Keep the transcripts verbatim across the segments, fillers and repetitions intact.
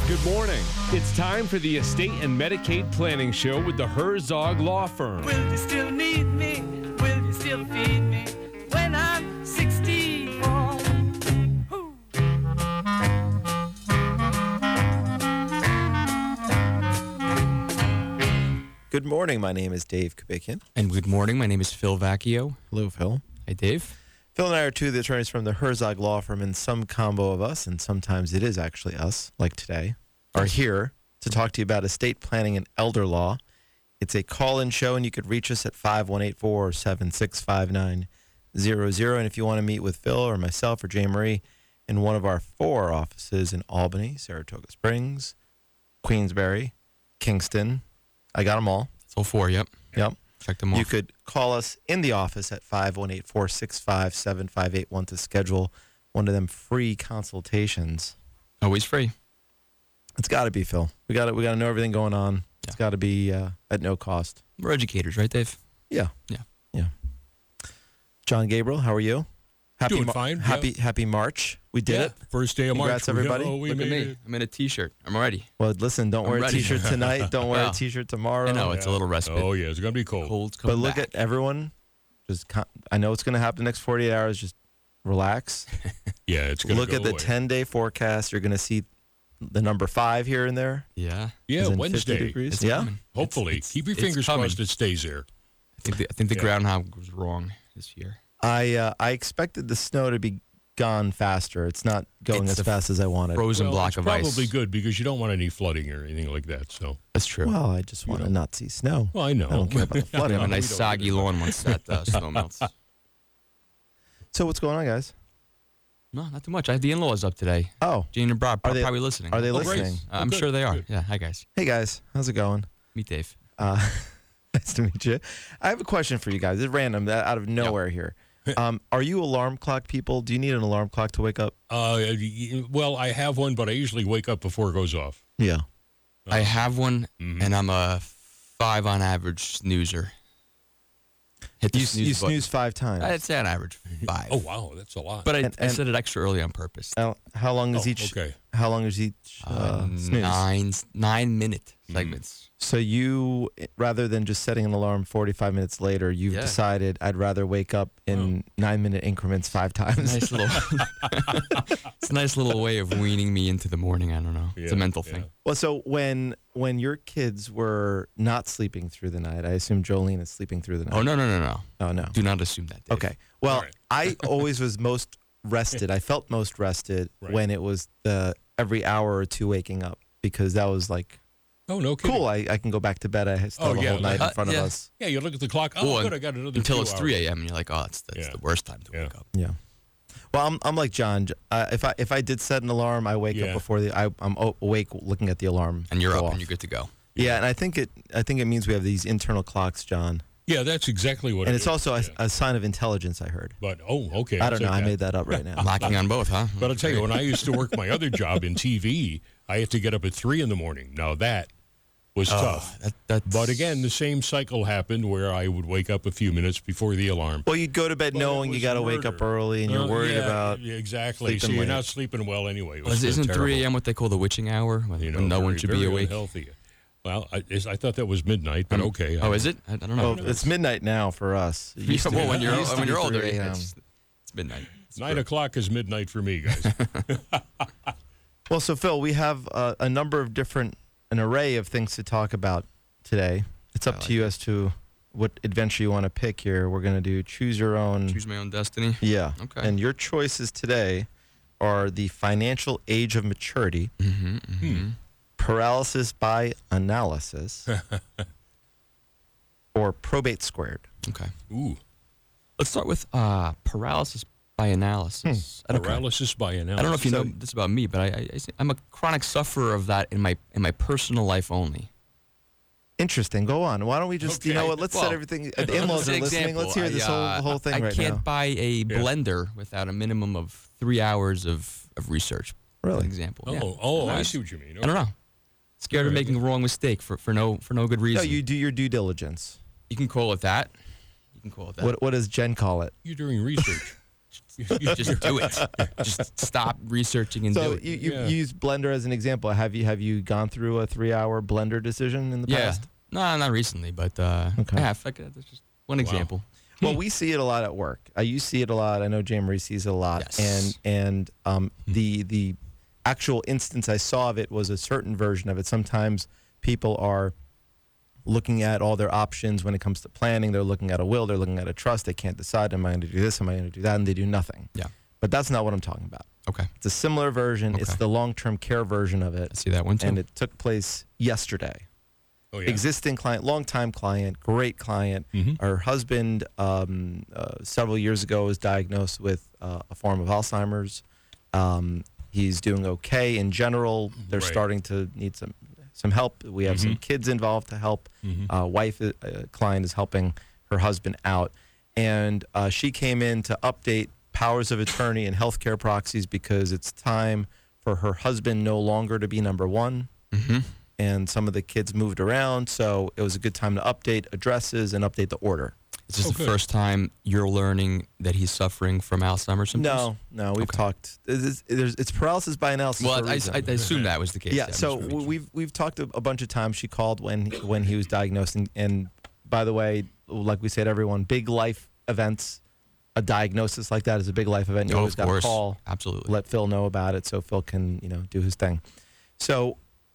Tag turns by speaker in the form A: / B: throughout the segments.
A: Good morning. It's time for the Estate and Medicaid Planning Show with the Herzog Law Firm.
B: Will you still need me? Will you still feed me when I'm sixty-four? Ooh.
C: Good morning. My name is Dave Kubikian.
D: And good morning. My name is Phil Vacchio.
C: Hello, Phil.
D: Hi, Dave.
C: Phil and I are two of the attorneys from the Herzog Law Firm, and some combo of us, and sometimes it is actually us, like today, are here to talk to you about estate planning and elder law. It's a call-in show, and you could reach us at five one eight four, seven six five, nine zero zero. And if you want to meet with Phil or myself or Jane Marie in one of our four offices in Albany, Saratoga Springs, Queensbury, Kingston, I got them all.
D: It's all four, yep.
C: Yep.
D: Check them off.
C: You could call us in the office at five one eight, four six five, seven five eight one to schedule one of them free consultations.
D: Always free.
C: It's got to be, Phil. We got to we got to know everything going on. Yeah. It's got to be uh, at no cost.
D: We're educators, right, Dave?
C: Yeah.
D: Yeah.
C: Yeah. John Gabriel, how are you? Happy
E: Doing
C: Mar-
E: fine.
C: Happy
E: yeah.
C: Happy March. We did
E: yeah.
C: it.
E: First day of
C: Congrats,
E: March.
C: everybody.
E: Oh, we
D: Look
E: made
D: at me.
E: it.
D: I'm in a T-shirt. I'm ready.
C: Well, listen, don't
D: I'm
C: wear
D: ready.
C: a T-shirt tonight. Don't wear
D: Well,
C: a T-shirt tomorrow.
D: I know, it's a little respite.
E: Oh, yeah. It's going to be cold.
D: Cold's
C: But
D: coming
C: look
D: back.
C: at everyone. Just con- I know it's going to happen the next forty-eight hours. Just relax.
E: Yeah, it's going to
C: Look
E: go
C: at the
E: away.
C: ten-day forecast. You're going to see the number five here and there.
D: Yeah.
E: Yeah,
C: As in fifty
E: Wednesday.
C: degrees.
D: It's
C: Yeah.
D: coming.
E: Hopefully.
D: It's-
E: Keep your
D: it's
E: fingers
D: coming.
E: crossed it stays there.
D: I think the, I think the
E: Yeah.
D: groundhog was wrong this year.
C: I uh, I expected the snow to be gone faster. It's not going
D: It's
C: as
D: a
C: fast as I wanted.
D: Frozen
E: Well,
D: block
E: it's
D: of
E: probably
D: ice.
E: good because you don't want any flooding or anything like that. So,
D: That's true.
C: Well, I just want to not see snow.
E: well, I know.
C: I don't care about the flooding.
D: I have a
E: we
D: nice
E: don't
D: soggy
E: either.
D: lawn once that uh, snow melts.
C: So what's going on, guys?
D: No, not too much. I have the in-laws up today.
C: Oh,
D: Jane and Bob
C: Are
D: are
C: they-
D: probably listening.
C: are they
E: Oh, great.
C: listening?
D: Uh, I'm
E: Oh, good,
D: sure they are.
E: good.
D: Yeah. Hi, guys.
C: Hey guys, how's it going?
D: Meet Dave.
C: Uh, nice to meet you. I have a question for you guys. It's random, that out of nowhere here. Um, are you alarm clock people? Do you need an alarm clock to wake up?
E: Uh, y- well, I have one, but I usually wake up before it goes off.
C: Yeah.
D: I have one,
E: Mhm.
D: and I'm a five on average snoozer. Hit the
C: You,
D: snooze
C: you
D: button.
C: snooze five times.
D: I'd say on average five.
E: Oh, wow. That's a lot.
D: But I,
C: And-
D: I
C: and-
D: said it extra early on purpose.
C: how, how long is
E: Oh,
C: each?
E: okay.
C: How long is each uh,
D: Uh,
C: snooze?
D: nine nine minute
E: Mm.
D: segments.
C: So you, rather than just setting an alarm forty-five minutes later, you've
D: Yeah.
C: decided I'd rather wake up in nine-minute increments five times.
D: Nice little. It's a nice little way of weaning me into the morning. I don't know. it's a
E: Yeah,
D: mental
E: yeah.
D: thing.
C: Well, so when when your kids were not sleeping through the night, I assume Jolene is sleeping through the night.
D: Oh no no no no!
C: Oh no.
D: Do not assume that. Dave.
C: Okay. Well,
E: All right.
C: I always was most rested. I felt most rested
E: Right.
C: when it was the every hour or two waking up because that was like
E: Oh, no kidding.
C: cool. I, I can go back to bed. I still
E: Oh,
C: have a
E: yeah,
C: whole night
D: like-
C: in front
D: Uh, yeah.
C: of us.
E: Yeah, you look at the clock. Oh,
D: Well,
E: good. I got another
D: Until
E: two
D: it's
E: hours.
D: three a.m. and you're like, oh, that's that's
E: Yeah.
D: the worst time to
E: Yeah.
D: wake up.
C: Yeah. Well, I'm I'm like John. Uh, if I if I did set an alarm, I wake
E: Yeah.
C: up before the I, I'm o- awake looking at the alarm.
D: And you're
C: go
D: up
C: off.
D: and you're good to go.
C: Yeah, and I think it I think it means we have these internal clocks, John.
E: Yeah, that's exactly what
C: And
E: it
C: it's
E: is.
C: also a,
E: Yeah.
C: a sign of intelligence. I heard.
E: But, oh, okay.
C: I
E: I'll
C: don't
E: take
C: know. I
E: that.
C: made that up right now.
D: Knocking on both, huh?
E: But I'll tell you, when I used to work my other job in T V, I had to get up at three in the morning. Now, that was
D: Oh,
E: tough.
D: that, that's,
E: But again, the same cycle happened where I would wake up a few minutes before the alarm.
C: Well, you'd go to bed
E: But it
C: knowing you
E: was
C: got to wake up
E: murder.
C: early, and you're
E: Uh,
C: worried
E: yeah,
C: about.
E: yeah, exactly. So
C: sleeping
E: you're
C: late.
E: not sleeping well anyway. It
D: Well,
E: was
D: isn't
E: terrible.
D: three a.m. what they call the witching hour when,
E: You know,
D: when no one
E: very,
D: should be
E: very
D: awake?
E: unhealthy. Well, I, is- I thought that was midnight, but okay.
D: Oh,
E: I-
D: is it? I, I don't know.
C: Well, it's midnight now for us. It used to
D: well,
C: be-
D: when
C: it
D: you're
C: used to
D: when
C: be
D: you're older,
C: three a m.
D: it's, it's midnight. It's
E: Nine
D: true.
E: o'clock is midnight for me, guys.
C: Well, so Phil, we have uh, a number of different, an array of things to talk about today. It's up
D: I
C: to
D: like
C: you
D: it.
C: as to what adventure you want to pick here. We're going to do choose your own.
D: Choose my own destiny.
C: Yeah.
D: Okay.
C: And your choices today are the financial age of maturity,
D: Mm-hmm, mm-hmm.
C: paralysis by analysis, or probate squared.
D: Okay.
E: Ooh,
D: Let's start with uh, paralysis by analysis. I don't-
E: paralysis by analysis.
D: I don't know if you
C: So-
D: know this about me, but I, I, I'm a chronic sufferer of that in my in my personal life only.
C: Interesting. Go on. Why don't we just, you
E: Okay.
C: know what? Let's set
D: Well,
C: everything. The in-laws
D: As
C: are
D: an
C: listening.
D: example,
C: Let's hear
D: I,
C: this
D: uh,
C: whole whole thing
D: I
C: right
D: can't
C: now.
D: buy a blender without a minimum of three hours of, of research. As
C: Really?
D: an example.
E: Oh,
D: yeah.
E: oh, I
D: Nice.
E: see what you mean.
D: I don't know. Scared of
E: Alright.
D: making a wrong mistake for, for no for no good reason.
C: No, you do your due diligence.
D: You can call it that. You can call it that.
C: What what does Jen call it?
E: You're doing research.
D: Just do it. Just stop researching and do
C: So
D: it.
C: you, you
E: Yeah.
C: use Blender as an example. Have you have you gone through a three-hour Blender decision in the
D: yeah.
C: past?
D: No, not recently, but uh,
C: Okay.
D: I have. I could- That's just one example.
C: Well, we see it a lot at work. Uh, you see it a lot. I know Jay Marie sees it a lot.
D: Yes.
C: And and um, the the actual instance I saw of it was a certain version of it. Sometimes people are looking at all their options when it comes to planning. They're looking at a will. They're looking at a trust. They can't decide. Am I going to do this? Am I going to do that? And they do nothing.
D: Yeah.
C: But that's not what I'm talking about.
D: Okay.
C: It's a similar version. It's
D: Okay.
C: the long-term care version of
D: I
C: it.
D: see that one too.
C: And it took place yesterday.
E: Oh, yeah.
C: Existing client, long-time client, great client.
E: Mhm.
C: Her husband, um, uh, several years ago, was diagnosed with uh, a form of Alzheimer's. Um, he's doing okay in general. They're
E: Right.
C: starting to need some some help. We have some kids involved to help. Uh, wife, uh, client is helping her husband out, and uh, she came in to update powers of attorney and healthcare proxies because it's time for her husband no longer to be number one.
D: Mhm.
C: And some of the kids moved around, so it was a good time to update addresses and update the order.
D: Is this
E: Oh,
D: the
E: good.
D: first time you're learning that he's suffering from Alzheimer's symptoms?
C: No, no, we've
D: Okay.
C: talked. It's, it's, it's paralysis by analysis.
D: Well,
C: for a
D: I,
C: reason.
D: I, I assume that was the case.
C: yeah.
D: I'm
C: So
D: sure.
C: w- we've we've talked a, a bunch of times. She called when when he was diagnosed, and, and by the way, like we said, everyone, big life events, a diagnosis like that is a big life event. You
D: Oh,
C: always
D: of
C: got to
D: course.
C: call,
D: Absolutely.
C: let Phil know about it, so Phil can you know do his thing. So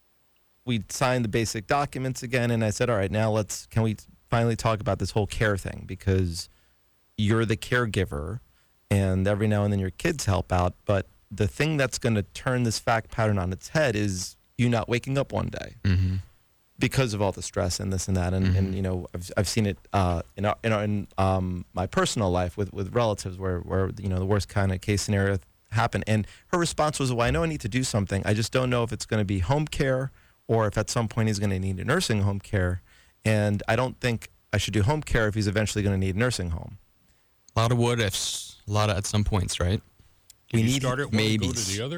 C: we signed the basic documents again, and I said, all right, now let's can we finally talk about this whole care thing, because you're the caregiver, and every now and then your kids help out. But the thing that's going to turn this fact pattern on its head is you not waking up one day
D: Mm-hmm.
C: because of all the stress and this and that. And, and you know, I've, I've seen it uh, in, our, in, our, in um, my personal life with, with relatives where, where, you know, the worst kind of case scenario happened. And her response was, well, I know I need to do something. I just don't know if it's going to be home care or if at some point he's going to need a nursing home care. And I don't think I should do home care if he's eventually going to need a nursing home.
D: A lot of what ifs. A lot of at some points, right?
E: Can
C: we
E: you
C: need
E: start at one and go
D: maybes.
E: to the other?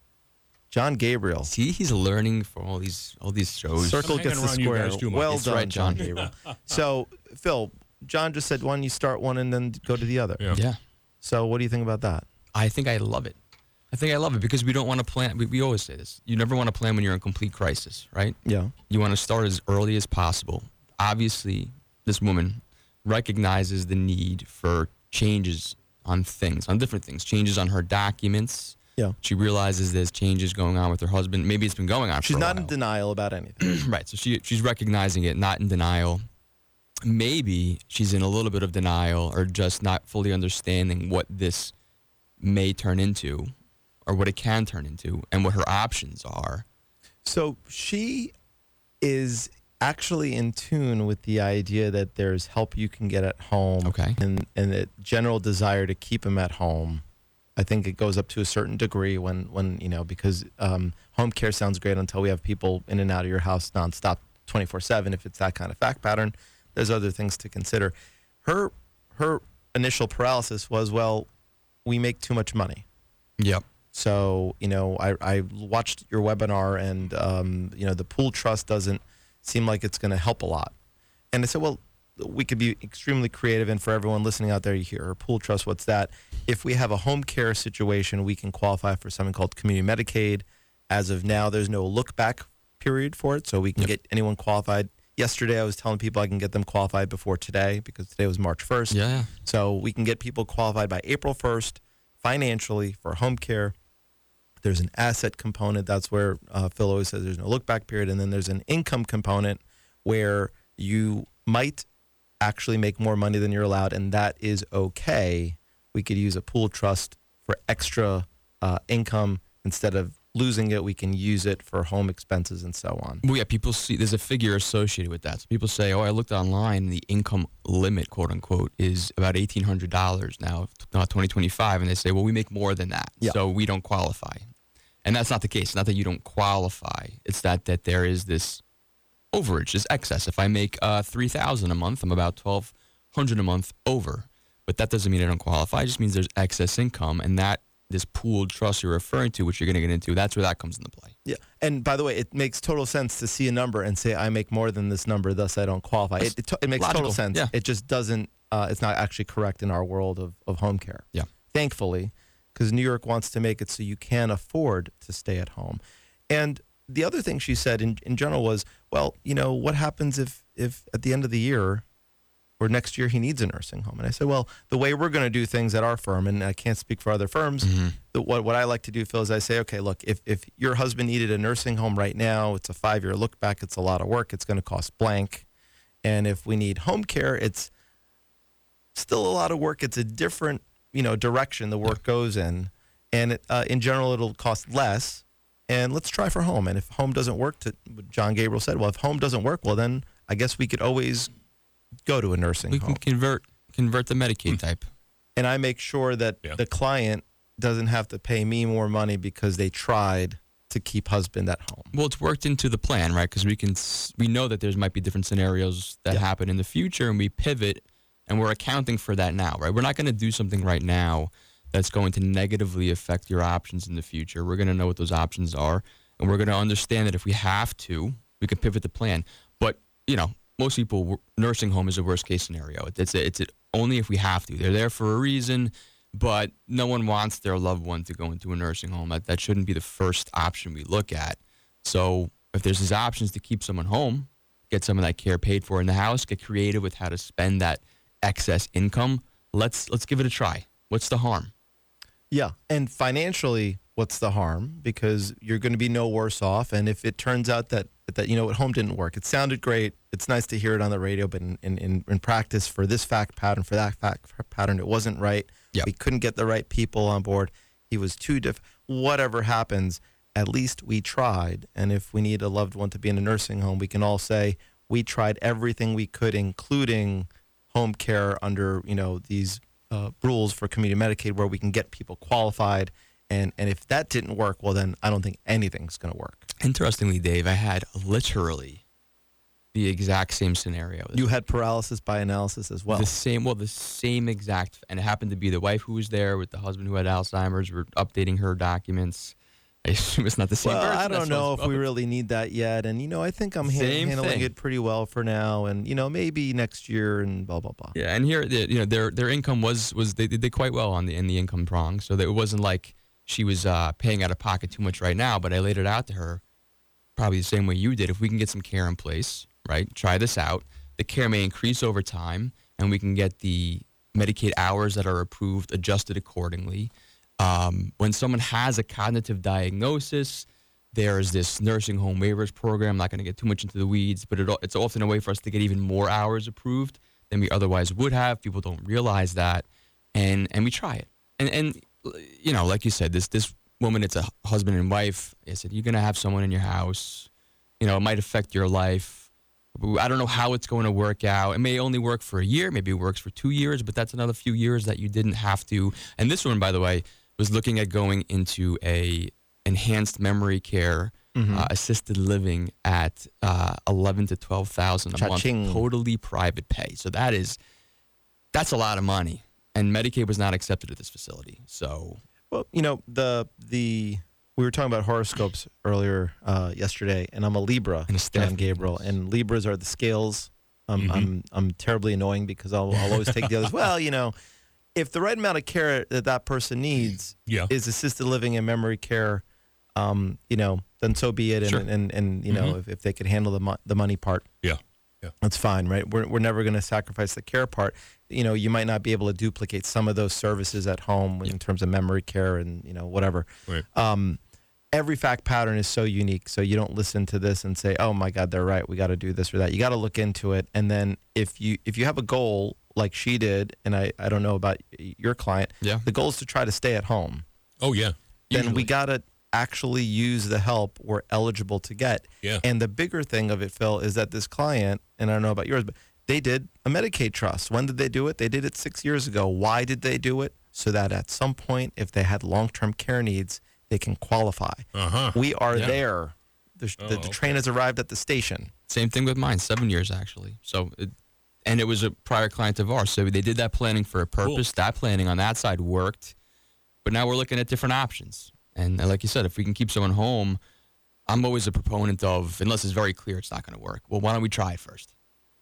C: John Gabriel.
D: See, he's learning from all these all these shows.
C: Circle
E: I'm
C: gets the
E: hanging around you
C: square.
E: guys too much.
C: Well
D: That's
C: done,
D: right,
C: John
D: John.
C: Gabriel. So, Phil, John just said, why don't you start one and then go to the other?
E: Yeah.
D: Yeah.
C: So what do you think about that?
D: I think I love it. I think I love it because we don't want to plan. We, we always say this. You never want to plan when you're in complete crisis, right?
C: Yeah.
D: You want to start as early as possible. Obviously, this woman recognizes the need for changes on things, on different things, changes on her documents.
C: Yeah.
D: She realizes there's changes going on with her husband. Maybe it's been going on
C: She's
D: for a
C: not in
D: while.
C: denial about anything.
D: Right. So she she's recognizing it, not in denial. Maybe she's in a little bit of denial or just not fully understanding what this may turn into or what it can turn into and what her options are.
C: So she is actually in tune with the idea that there's help you can get at home.
D: Okay.
C: And and the general desire to keep him at home. I think it goes up to a certain degree when, when you know, because um, home care sounds great until we have people in and out of your house nonstop twenty-four seven. If it's that kind of fact pattern, there's other things to consider. Her her initial paralysis was, well, we make too much money.
D: Yep.
C: So, you know, I, I watched your webinar and, um, you know, the pool trust doesn't seem like it's going to help a lot. And I said, well, we could be extremely creative. And for everyone listening out there, you hear pool trust, what's that? If we have a home care situation, we can qualify for something called community Medicaid. As of now, there's no look back period for it. So we can
D: Yep.
C: get anyone qualified. Yesterday, I was telling people I can get them qualified before today because today was March first.
D: Yeah.
C: So we can get people qualified by April first financially for home care. There's an asset component. That's where uh, Phil always says there's no look back period. And then there's an income component where you might actually make more money than you're allowed, and that is okay. We could use a pool trust for extra uh, income. Instead of losing it, we can use it for home expenses and so on.
D: Well, yeah, people see there's a figure associated with that. So people say, oh, I looked online and the income limit, quote unquote, is about eighteen hundred dollars now, not twenty twenty-five. And they say, well, we make more than that.
C: Yeah.
D: So we don't qualify. And that's not the case. It's not that you don't qualify. It's that, that there is this overage, this excess. If I make uh, three thousand dollars a month, I'm about twelve hundred dollars a month over. But that doesn't mean I don't qualify. It just means there's excess income. And that this pooled trust you're referring to, which you're going to get into, that's where that comes into play.
C: Yeah, and by the way, it makes total sense to see a number and say I make more than this number, thus I don't qualify. It, it, to- it makes
D: Logical,
C: total sense.
D: yeah.
C: It just doesn't. Uh, it's not actually correct in our world of, of home care.
D: Yeah.
C: thankfully, because New York wants to make it so you can afford to stay at home. And the other thing she said in, in general was, well, you know, what happens if, if at the end of the year or next year he needs a nursing home? And I said, well, the way we're going to do things at our firm, and I can't speak for other firms,
D: Mm-hmm.
C: the, what, what I like to do, Phil, is I say, okay, look, if, if your husband needed a nursing home right now, it's a five-year look back, it's a lot of work, it's going to cost blank. And if we need home care, it's still a lot of work. It's a different, you know, direction the work goes in. And it, uh, in general, it'll cost less. And let's try for home. And if home doesn't work, to what John Gabriel said, well, if home doesn't work, well, then I guess we could always go to a nursing
D: We
C: home.
D: can convert convert the Medicaid type.
C: And I make sure that
E: Yeah.
C: the client doesn't have to pay me more money because they tried to keep husband at home.
D: Well, it's worked into the plan, right? Because we can s- we know that there's might be different scenarios that
C: Yeah.
D: happen in the future, and we pivot, and we're accounting for that now, right? We're not going to do something right now that's going to negatively affect your options in the future. We're going to know what those options are, and we're going to understand that if we have to, we can pivot the plan. But you know, most people, w- nursing home is a worst case scenario. It's a, it's a, only if we have to. They're there for a reason. But no one wants their loved one to go into a nursing home. That, that shouldn't be the first option we look at. So if there's these options to keep someone home, get some of that care paid for in the house, get creative with how to spend that excess income, let's let's give it a try. What's the harm?
C: Yeah. And financially, what's the harm? Because you're going to be no worse off. And if it turns out that, that you know, at home didn't work, it sounded great. It's nice to hear it on the radio, but in, in, in, in practice for this fact pattern, for that fact pattern, it wasn't right.
D: Yep.
C: We couldn't get the right people on board. He was too diff. Whatever happens, at least we tried. And if we need a loved one to be in a nursing home, we can all say we tried everything we could, including home care under, you know, these uh, rules for community Medicaid where we can get people qualified. And, and if that didn't work, well, then I don't think anything's going to work.
D: Interestingly, Dave, I had literally the exact same scenario.
C: You had paralysis by analysis as well.
D: The same, well, the same exact, and it happened to be the wife who was there with the husband who had Alzheimer's. We're updating her documents. I assume it's not the same
C: Well,
D: person.
C: I don't
D: That's
C: know
D: what's
C: if we
D: up.
C: really need that yet. And, you know, I think I'm ha-
D: Same
C: handling
D: thing.
C: it pretty well for now. And, you know, maybe next year and blah, blah, blah.
D: Yeah, and here, the- you know, their their income was was they did quite well on the in the income prong, so that it wasn't like she was uh, paying out of pocket too much right now. But I laid it out to her, probably the same way you did. If we can get some care in place, right? Try this out. The care may increase over time, and we can get the Medicaid hours that are approved adjusted accordingly. Um, when someone has a cognitive diagnosis, there's this nursing home waivers program. I'm not going to get too much into the weeds, but it, it's often a way for us to get even more hours approved than we otherwise would have. People don't realize that, and and we try it. And and you know, like you said, this this woman, it's a husband and wife. I said, you're going to have someone in your house. You know, it might affect your life. I don't know how it's going to work out. It may only work for a year. Maybe it works for two years, but that's another few years that you didn't have to. And this one, by the way, was looking at going into a enhanced memory care, uh, assisted living at uh, eleven to twelve thousand a
C: Cha-ching.
D: month, totally private pay. So that is that's a lot of money, and Medicaid was not accepted at this facility. So
C: Well, you know, the the we were talking about horoscopes earlier uh, yesterday, and I'm a Libra,
D: And a staff
C: John Gabriel,
D: meetings.
C: and Libras are the scales. Um,
E: Mhm.
C: I'm I'm terribly annoying because I'll I'll always take the others. Well, you know, if the right amount of care that that person needs
E: Yeah.
C: is assisted living and memory care, um, you know, then so be it. And
D: Sure.
C: and, and you know,
E: Mhm.
C: if, if they could handle the mo- the money part,
E: Yeah. Yeah.
C: that's fine, right? We're we're never going to sacrifice the care part. You know, you might not be able to duplicate some of those services at home in terms of memory care and you know whatever.
E: Right.
C: Um, every fact pattern is so unique, so you don't listen to this and say, "Oh my God, they're right. We got to do this or that." You got to look into it, and then if you if you have a goal like she did, and I I don't know about your client,
D: yeah,
C: the goal is to try to stay at home.
E: Oh, yeah.
C: Then we
D: Usually.
C: got to actually use the help we're eligible to get.
E: Yeah.
C: And the bigger thing of it, Phil, is that this client, and I don't know about yours, but they did a Medicaid trust. When did they do it? They did it six years ago. Why did they do it? So that at some point, if they had long-term care needs, they can qualify.
E: Uh-huh.
C: We are
D: Yeah.
C: there. The,
E: Oh,
C: the, the
E: okay.
C: train has arrived at the station.
D: Same thing with mine, seven years actually. So, it, and it was a prior client of ours. So they did that planning for a purpose. That planning on that side worked, but now we're looking at different options. And like you said, if we can keep someone home, I'm always a proponent of, unless it's very clear it's not going to work. Well, why don't we try it first?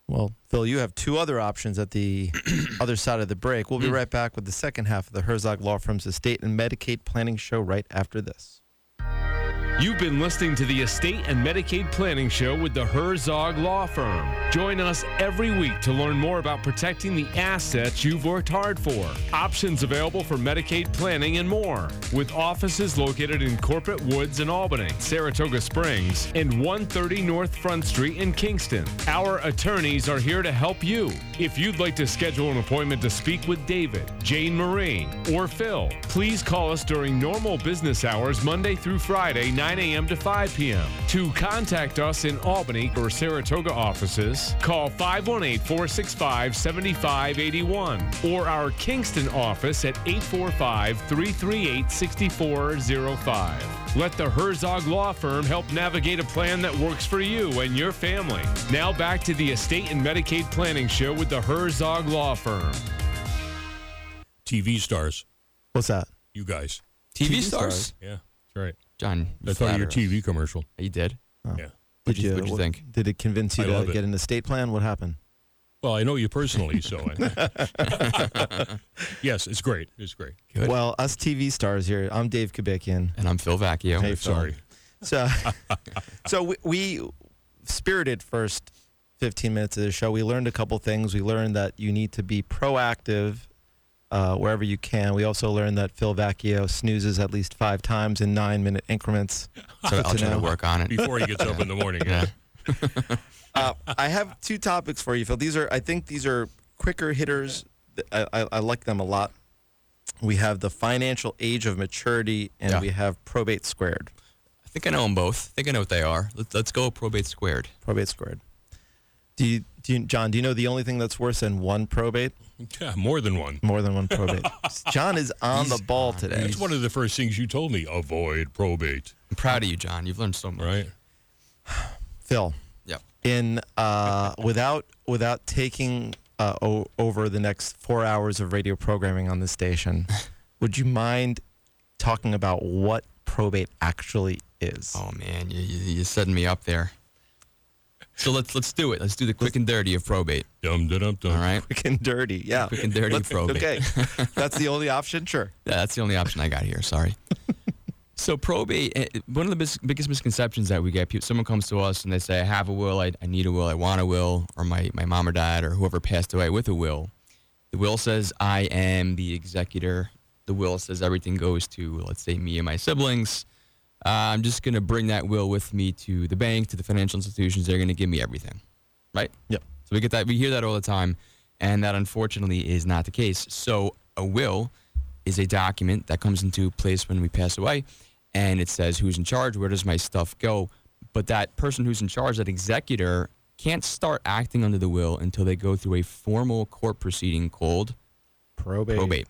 C: Well, Phil, you have two other options at the other side of the break. We'll be right back with the second half of the Herzog Law Firm's Estate and Medicaid Planning Show right after this.
A: You've been listening to the Estate and Medicaid Planning Show with the Herzog Law Firm. Join us every week to learn more about protecting the assets you've worked hard for, options available for Medicaid planning, and more. With offices located in Corporate Woods in Albany, Saratoga Springs, and one thirty North Front Street in Kingston. Our attorneys are here to help you. If you'd like to schedule an appointment to speak with David, Jane Marie, or Phil, please call us during normal business hours Monday through Friday, nine a.m. to five p.m. To contact us in Albany or Saratoga offices, call five one eight, four six five, seven five eight one or our Kingston office at eight four five, three three eight, six four zero five. Let the Herzog Law Firm help navigate a plan that works for you and your family. Now back to the Estate and Medicaid Planning Show with the Herzog Law Firm.
E: T V stars,
C: What's that?
E: you guys.
D: T V,
C: T V
D: stars?
C: stars.
E: Yeah, that's right.
D: John, you
E: That's on your
D: flatter
E: T V
D: us.
E: commercial.
D: You did?
E: Yeah.
D: What'd you,
C: Did
D: what'd you
C: what-
D: think?
C: Did it convince you
E: I
C: to
E: love it.
C: get an estate plan? What happened?
E: Well, I know you personally, so I, yes, it's great. It's great.
D: Good.
C: Well, us T V stars here. I'm Dave Kubikian.
D: And I'm Phil Vacchio.
C: Hey,
E: I'm
C: Phil.
E: sorry.
C: So, so we, we spirited first fifteen minutes of the show. We learned a couple things. We learned that you need to be proactive uh, wherever you can. We also learned that Phil Vacchio snoozes at least five times in nine-minute increments.
D: So I'll
C: to
D: try to
C: know.
D: work on it.
E: Before he gets up in the morning.
D: Yeah.
C: Uh, I have two topics for you, Phil. These are, I think, these are quicker hitters. I, I, I like them a lot. We have the financial age of maturity, and
D: Yeah.
C: we have probate squared.
D: I think I know them both. I think I know what they are. Let's, let's go probate squared.
C: Probate squared. Do you, do you, John? Do you know the only thing that's worse than one probate?
E: Yeah, more than one.
C: More than one probate. John is on the ball today.
E: That's one of the first things you told me. Avoid probate,
D: I'm proud of you, John. You've learned so much.
E: right?
C: Phil,
D: Yep.
C: in uh, without without taking uh, o- over the next four hours of radio programming on this station, would you mind talking about what probate actually is?
D: Oh man, you, you, you're setting me up there. So let's let's do it. Let's do the quick and dirty of probate.
E: Dum dum dum dum.
D: All right.
C: Quick and dirty, yeah.
D: Quick and dirty
C: Let's-
D: probate.
C: Okay, that's the only option. Sure.
D: Yeah, that's the only option I got here. Sorry. So probate, eh, one of the bis- biggest misconceptions that we get, people, someone comes to us and they say, I have a will, I, I need a will, I want a will, or my, my mom or dad or whoever passed away with a will. The will says I am the executor. The will says everything goes to, let's say, me and my siblings. Uh, I'm just going to bring that will with me to the bank, to the financial institutions. They're going to give me everything, right?
C: Yep.
D: So we get that. We hear that all the time, and that unfortunately is not the case. So a will is a document that comes into place when we pass away, and it says who's in charge, where does my stuff go. But that person who's in charge, that executor, can't start acting under the will until they go through a formal court proceeding called
C: Probate.
D: probate.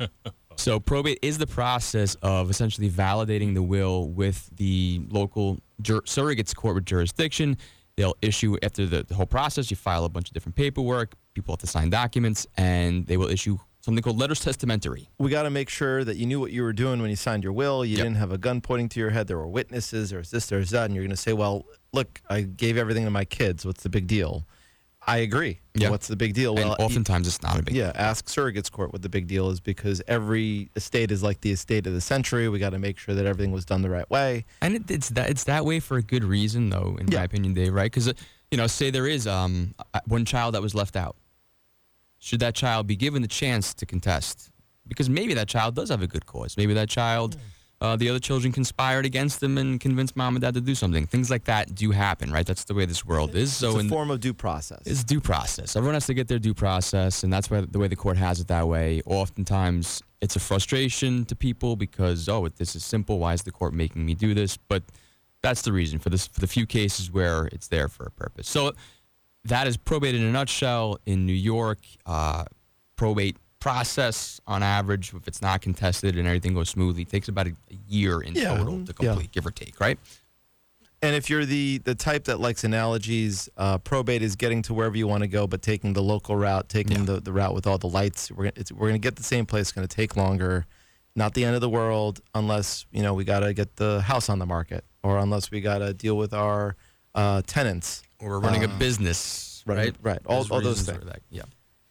D: So probate is the process of essentially validating the will with the local jur- surrogate's court with jurisdiction. They'll issue, after the, the whole process, you file a bunch of different paperwork, people have to sign documents, and they will issue something called letters testamentary.
C: We got to make sure that you knew what you were doing when you signed your will. You
D: Yep.
C: didn't have a gun pointing to your head. There were witnesses. There was this, there was that. And you're going to say, well, look, I gave everything to my kids. What's the big deal? I agree.
D: Yeah.
C: What's the big deal? Well,
D: and oftentimes it's not a big
C: yeah, ask surrogates court what the big deal is, because every estate is like the estate of the century. We got to make sure that everything was done the right way.
D: And it, it's that it's that way for a good reason, though, in
C: Yeah.
D: my opinion, Dave. Right? Because you know, say there is um uh, one child that was left out. Should that child be given the chance to contest? Because maybe that child does have a good cause. Maybe that child, uh, the other children conspired against them and convinced mom and dad to do something. Things like that do happen, right? That's the way this world is. So
C: it's a
D: in
C: form of due process.
D: It's due process. Everyone has to get their due process, and that's why the way the court has it that way. Oftentimes, it's a frustration to people because, oh, this is simple. Why is the court making me do this? But that's the reason for this. For the few cases where it's there for a purpose. So that is probate in a nutshell. In New York, uh, probate process on average, if it's not contested and everything goes smoothly, takes about a, a year in
C: Yeah,
D: total to
C: yeah.
D: complete, give or take, right?
C: And if you're the, the type that likes analogies, uh, probate is getting to wherever you want to go, but taking the local route, taking
D: Yeah.
C: the, the route with all the lights. We're gonna, it's, we're going to get the same place. It's going to take longer. Not the end of the world unless, you know, we got to get the house on the market, or unless we got to deal with our uh, tenants.
D: Or we're running
C: Uh,
D: a business.
C: Right, right. All-
D: There's
C: all those
D: reasons
C: things.
D: for that. Yeah.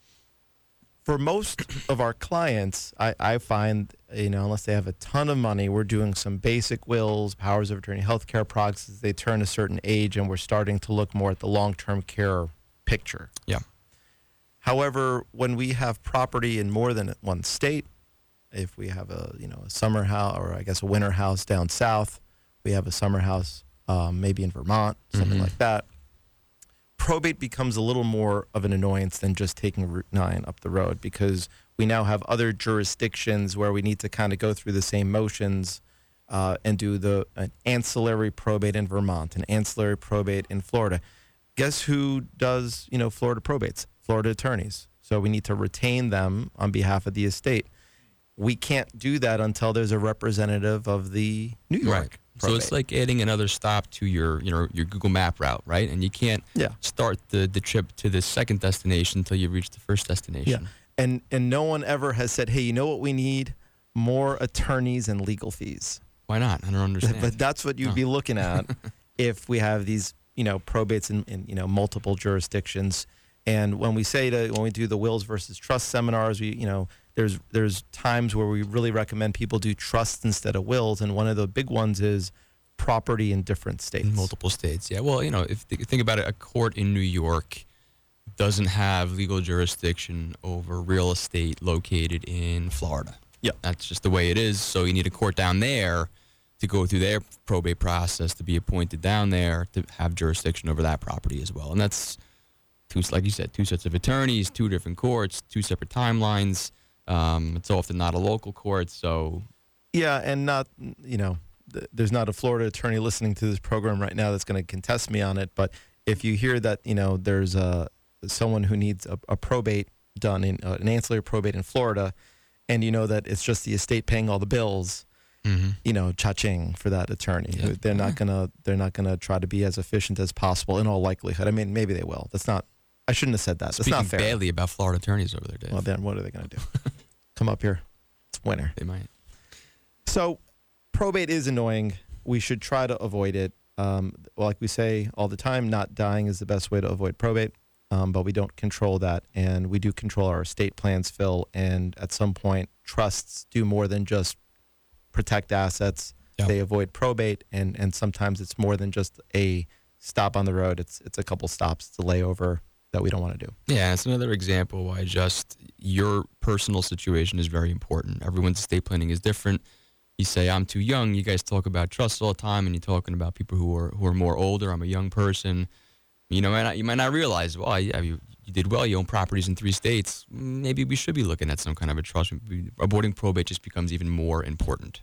C: For most of our clients, I, I find, you know, unless they have a ton of money, we're doing some basic wills, powers of attorney, healthcare products as they turn a certain age, and we're starting to look more at the long-term care picture.
D: Yeah.
C: However, when we have property in more than one state, if we have a, you know, a summer house, or I guess a winter house down south, we have a summer house um, maybe in Vermont, something
D: Mhm.
C: like that, probate becomes a little more of an annoyance than just taking Route nine up the road, because we now have other jurisdictions where we need to kind of go through the same motions uh, and do the an ancillary probate in Vermont, an ancillary probate in Florida. Guess who does, you know, Florida probates? Florida attorneys. So we need to retain them on behalf of the estate. We can't do that until there's a representative of the New York.
D: Right. So it's
C: probate.
D: like adding another stop to your, you know, your Google Map route, right? And you can't
C: Yeah.
D: start the, the trip to the second destination until you reach the first destination.
C: Yeah. And and no one ever has said, hey, you know what we need? More attorneys and legal fees.
D: Why not? I don't understand.
C: But that's what you'd
D: No.
C: be looking at if we have these, you know, probates in, in, you know, multiple jurisdictions. And when we say to, when we do the wills versus trust seminars, we, you know, there's there's times where we really recommend people do trusts instead of wills. And one of the big ones is property in different states.
D: In multiple states. Yeah. Well, you know, if you think about it, a court in New York doesn't have legal jurisdiction over real estate located in Florida.
C: Yeah.
D: That's just the way it is. So you need a court down there to go through their probate process to be appointed down there to have jurisdiction over that property as well. And that's two, like you said, two sets of attorneys, two different courts, two separate timelines. Um, it's often not a local court, so
C: Yeah, and not, you know, th- there's not a Florida attorney listening to this program right now that's going to contest me on it. But if you hear that, you know, there's a someone who needs a, a probate done in uh, an ancillary probate in Florida, and you know that it's just the estate paying all the bills,
D: mhm.
C: you know, cha-ching for that attorney.
D: Yeah.
C: They're not gonna they're not gonna try to be as efficient as possible in all likelihood. I mean, maybe they will. That's not. I shouldn't have said that. That's
D: Speaking
C: not fair.
D: badly about Florida attorneys over there, Dave.
C: Well, then what are they gonna do? Come up here. It's winter.
D: They might.
C: So, probate is annoying. We should try to avoid it. Um, like we say all the time, not dying is the best way to avoid probate. Um, but we don't control that, and we do control our estate plans, Phil. And at some point, trusts do more than just protect assets.
D: Yeah.
C: They avoid probate, and and sometimes it's more than just a stop on the road. It's it's a couple stops. It's a layover that we don't want to do.
D: Yeah, it's another example why just your personal situation is very important. Everyone's estate planning is different. You say, I'm too young. You guys talk about trusts all the time, and you're talking about people who are who are more older. I'm a young person. You know, might not, you might not realize, well, yeah, you, you did well. You own properties in three states. Maybe we should be looking at some kind of a trust. Avoiding probate just becomes even more important.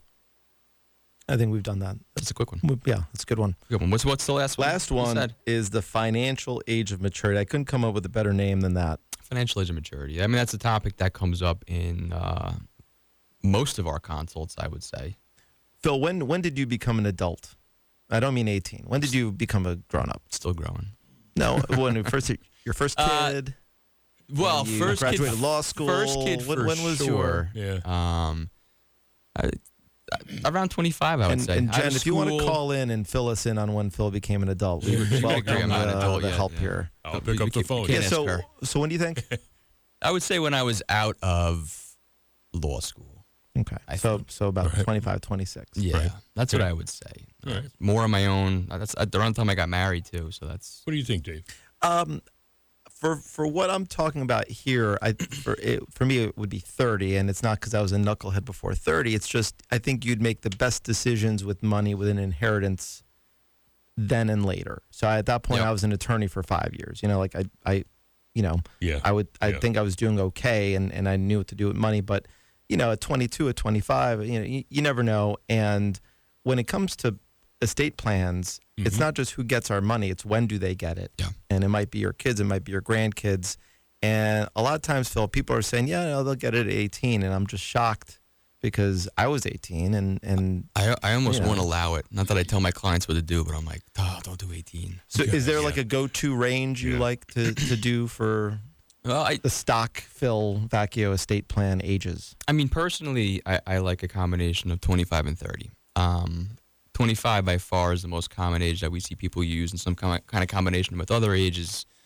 C: I think we've done that.
D: That's a quick one.
C: We- Yeah, that's a good one.
D: Good one. What's what's the last one?
C: Last
D: You
C: one
D: said?
C: is the financial age of maturity. I couldn't come up with a better name than that.
D: Financial age of maturity. I mean, that's a topic that comes up in uh, most of our consults, I would say.
C: Phil, when when did you become an adult? I don't mean eighteen. When did you become a grown up?
D: Still growing.
C: No, when you first your first
D: Uh,
C: kid.
D: Well,
C: when you
D: first kid,
C: graduated law school.
D: First kid
C: when,
D: for
C: when was
D: sure.
C: your?
E: Yeah.
D: Um, I, around twenty-five, I would
C: And,
D: say.
C: and
D: Out of
C: Jen, if you want to
D: school-
C: call in and fill us in on when Phil became an adult, we would
D: You would agree
C: welcome
D: I'm not an
C: uh,
D: adult
C: the
D: yet,
C: help
D: yeah.
C: here.
E: I'll
D: We-
E: pick
D: we
E: up the
D: can't-
E: phone.
D: we can't
C: Yeah.
D: ask
C: So
D: her.
C: so when do you think?
D: I would say when I was out of law school.
C: Okay.
D: I
C: So
D: think.
C: so about
E: Right.
C: twenty-five, twenty-six.
D: Yeah,
E: Right.
D: that's what
E: Right.
D: I would say.
E: Right.
D: More on my own. That's around the time I got married too. So that's
E: What do you think, Dave?
C: Um, for for what I'm talking about here, I for it, for me it would be thirty, and it's not because I was a knucklehead before thirty. It's just I think you'd make the best decisions with money with an inheritance then and later. So I, at that point,
D: Yep.
C: I was an attorney for five years. You know, like I I, you know,
E: Yeah.
C: I would I
E: Yeah.
C: think I was doing okay, and and I knew what to do with money. But you know, at twenty-two, at twenty-five, you know, you, you never know. And when it comes to estate plans, it's
E: Mhm.
C: not just who gets our money; it's when do they get it.
D: Yeah.
C: And it might be your kids, it might be your grandkids. And a lot of times, Phil, people are saying, "Yeah, no, they'll get it at eighteen," and I'm just shocked because I was eighteen, and and
D: I I almost
C: Yeah.
D: won't allow it. Not that I tell my clients what to do, but I'm like, oh, don't do eighteen.
C: so is there
E: Yeah.
C: like a go-to range you
E: Yeah.
C: like to to do for
D: Well, I
C: the stock Phil Vacchio estate plan ages?
D: I mean, personally, I, I like a combination of twenty-five and thirty. Um, twenty-five by far is the most common age that we see people use, and some kind of, kind of combination with other ages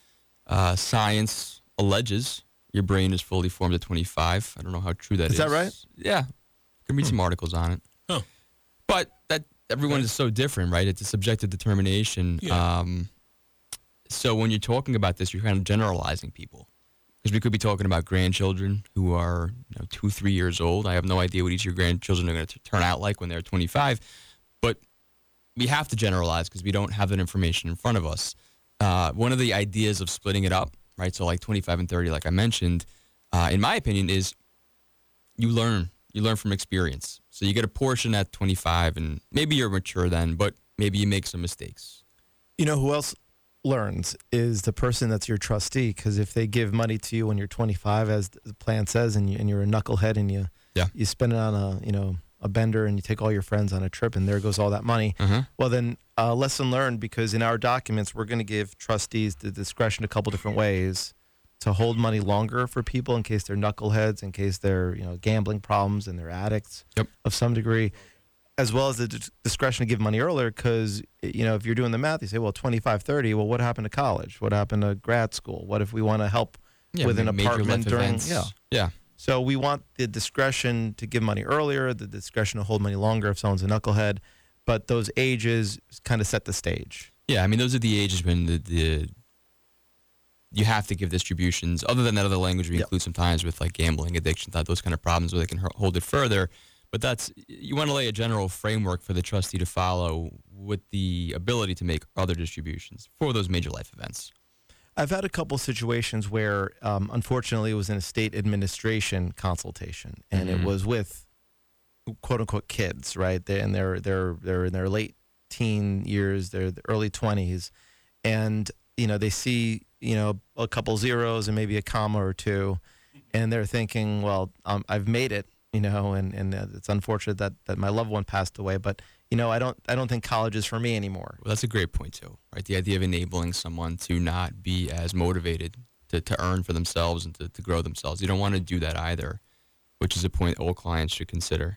D: Uh, science alleges your brain is fully formed at twenty-five. I don't know how true that is.
C: Is that right?
D: Yeah. You can read some articles on it.
E: Huh.
D: But that everyone is so different, right? It's a subjective determination.
E: Yeah.
D: Um, so when you're talking about this, you're kind of generalizing people. Because we could be talking about grandchildren who are you know, two, three years old. I have no idea what each of your grandchildren are going to turn out like when they're twenty-five. But we have to generalize because we don't have that information in front of us. Uh, one of the ideas of splitting it up, right? So like twenty-five and thirty, like I mentioned, uh, in my opinion, is you learn. You learn from experience. So you get a portion at twenty-five, and maybe you're mature then, but maybe you make some mistakes.
C: You know who else learns is the person that's your trustee, because if they give money to you when you're twenty-five, as the plan says, and, you, and you're a knucklehead and you
D: Yeah.
C: you spend it on a you know a bender and you take all your friends on a trip and there goes all that money,
D: Uh-huh.
C: well then uh, lesson learned, because in our documents we're going to give trustees the discretion a couple different ways to hold money longer for people in case they're knuckleheads, in case they're you know gambling problems and they're addicts
D: Yep.
C: of some degree, as well as the d- discretion to give money earlier, because you know if you're doing the math, you say, well, twenty-five, thirty, well, what happened to college? What happened to grad school? What if we want to help
D: Yeah,
C: with an
D: ma- major
C: apartment
D: life
C: during?
D: events.
C: Yeah.
D: Yeah.
C: So we want the discretion to give money earlier, the discretion to hold money longer if someone's a knucklehead, but those ages kind of set the stage.
D: Yeah, I mean, those are the ages when the, the you have to give distributions. Other than that other language we
C: Yep.
D: include sometimes with like gambling, addiction, that those kind of problems where they can h- hold it further. But that's you want to lay a general framework for the trustee to follow with the ability to make other distributions for those major life events.
C: I've had a couple situations where, um, unfortunately, it was in a state administration consultation, and
D: Mhm.
C: it was with "quote unquote" kids, right? They and they're they're they're in their late teen years, they're the early twenties, and you know they see you know a couple zeros and maybe a comma or two, and they're thinking, well, um, I've made it, you know, and and uh, it's unfortunate that that my loved one passed away, but you know I don't I don't think college is for me anymore.
D: Well, that's a great point too, right? The idea of enabling someone to not be as motivated to, to earn for themselves and to, to grow themselves. You don't want to do that either, which is a point all clients should consider.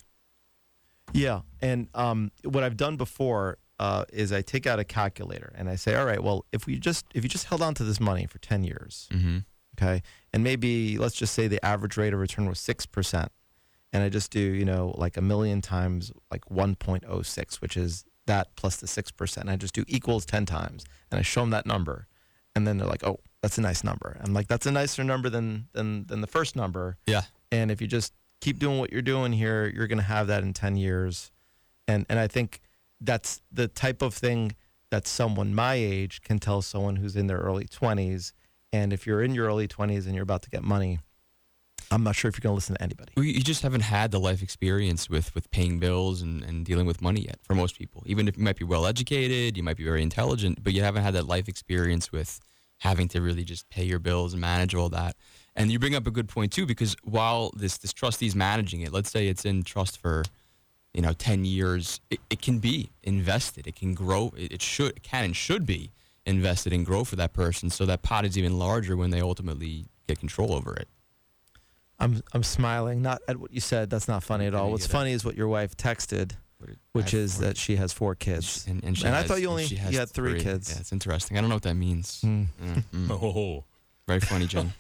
C: Yeah, and um, what I've done before uh, is I take out a calculator and I say, all right, well, if we just if you just held on to this money for ten years,
D: Mm-hmm.
C: okay, and maybe let's just say the average rate of return was six percent, and I just do you know like a million times like one point oh six, which is that plus the six percent, and I just do equals ten times, and I show them that number, and then they're like, oh, that's a nice number. I'm like, that's a nicer number than than than the first number.
D: Yeah.
C: And if you just keep doing what you're doing here, you're going to have that in ten years. And and I think that's the type of thing that someone my age can tell someone who's in their early twenties. And if you're in your early twenties and you're about to get money, I'm not sure if you're going to listen to anybody.
D: Well, you just haven't had the life experience with, with paying bills and, and dealing with money yet for most people. Even if you might be well educated, you might be very intelligent, but you haven't had that life experience with having to really just pay your bills and manage all that. And you bring up a good point too, because while this this trustee's managing it, let's say it's in trust for, you know, ten years, it, it can be invested. It can grow. It, it should, it can and should be invested and grow for that person, so that pot is even larger when they ultimately get control over it.
C: I'm I'm smiling, not at what you said. That's not funny at all. What's funny is what your wife texted, which is that she has four kids.
D: And, and, she
C: And I
D: has-
C: thought you
D: and
C: only-
D: she
C: you
D: has
C: had three kids.
D: Yeah, it's interesting. I don't know what that means.
C: Hmm.
D: Mm, mm.
E: Oh,
D: Very funny, Jen.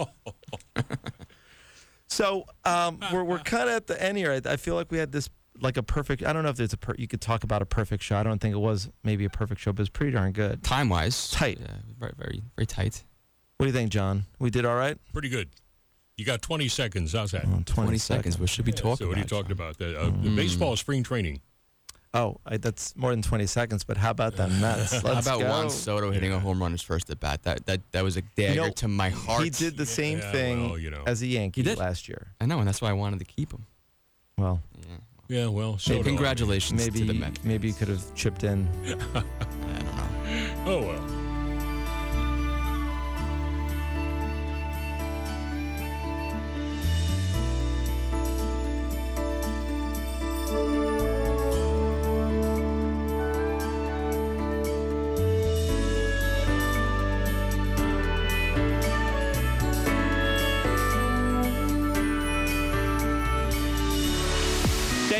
C: So um, we're we're kind of at the end here. I, I feel like we had this like a perfect. I don't know if there's a per, you could talk about a perfect show. I don't think it was maybe a perfect show, but it's pretty darn good.
D: Time wise,
C: Tight.
D: Yeah, very, very, very tight.
C: What do you think, John? We did all right.
E: pretty good. You got twenty seconds. How's that?
C: Oh,
D: Twenty seconds. What should we talk
E: so
D: about?
E: what are you talking
D: John?
E: about? The, uh,
C: Mm.
E: the baseball spring training.
C: Oh, I, that's more than twenty seconds. But how about the Mets?
D: How
C: Let's
D: about
C: go.
D: Juan Soto hitting a home run his first at bat? That that that was a dagger
C: know,
D: to my heart.
C: He did the same
E: Yeah,
C: thing
E: well, you know.
C: as a Yankee
D: He did?
C: last year.
D: I know, and that's why I wanted to keep him.
C: Well,
D: Yeah.
E: Yeah, well, so
D: Hey,
E: do I.
D: congratulations
C: maybe
D: to the Mets.
C: maybe you could have chipped in.
D: I don't know.
E: Oh well.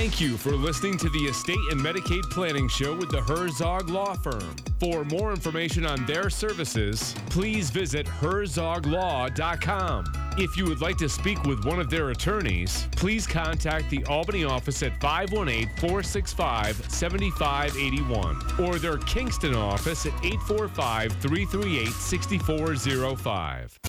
A: Thank you for listening to the Estate and Medicaid Planning Show with the Herzog Law Firm. For more information on their services, please visit herzog law dot com. If you would like to speak with one of their attorneys, please contact the Albany office at five one eight, four six five, seven five eight one or their Kingston office at eight four five, three three eight, six four zero five.